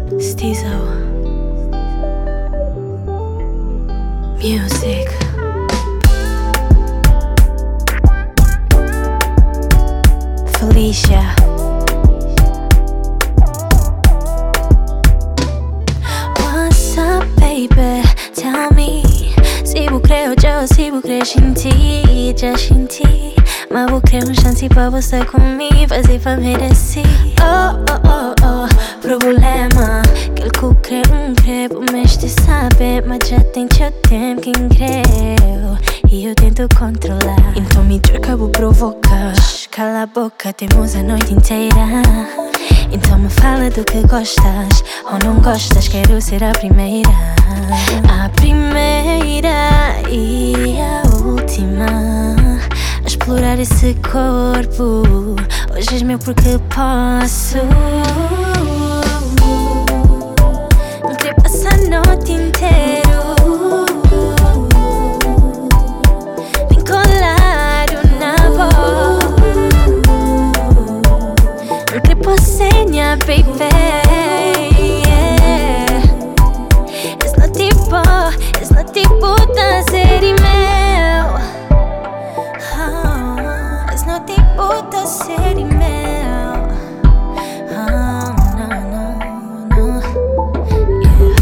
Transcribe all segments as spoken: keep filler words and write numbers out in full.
Stizo Music. Felicia. What's up, baby? Tell me. Se vou crer eu, se vou crer em ti, já senti. Mas vou crer um chance pra você comigo, fazer pra merecer. Oh, oh, oh, oh, problema. Que ele crê, um crê, por mês de saber. Mas já tem teu tempo que creu e eu tento controlar. Então me troca, vou provocar. Cala a boca, temos a noite inteira. Então me fala do que gostas ou não gostas, quero ser a primeira. A primeira e a última a explorar esse corpo. Hoje és meu porque posso. Querer passar a noite inteira. Vem colado na boca. Querer possenha, baby. És no tipo, és no tipo da série meu. Oh, és no tipo da série meu. Oh, não, não, não. Yeah.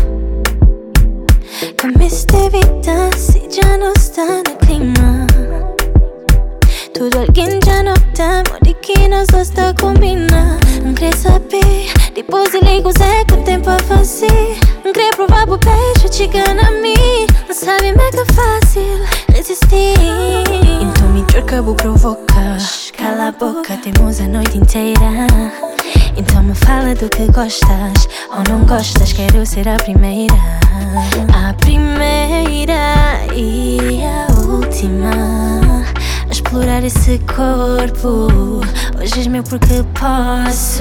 Camiste vida se já não está no clima. Tudo alguém já nota, mori que nós dois tá combina. Não quer saber, depois de ligo Zé que tem pra fazer. Não quer provar pro beijo, te gana a mim. Não sabe mega fácil resistir. Então me troca, vou provocar. Cala a boca, temos a noite inteira. Então me fala do que gostas ou não gostas, quero ser a primeira. A primeira e a última a explorar esse corpo. Hoje és meu porque posso.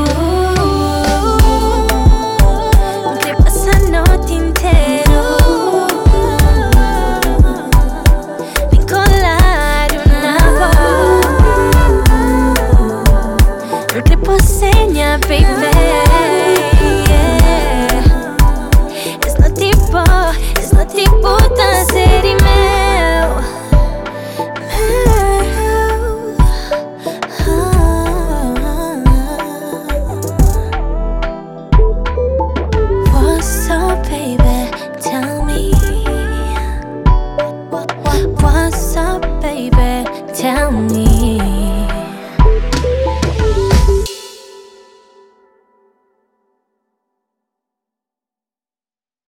Querer passar a noite inteira. Vem colado na boca. Querer possenha, baby. És no tipo, és no tipo da série meu. What's up, baby? Tell me. What's up, baby? Tell me.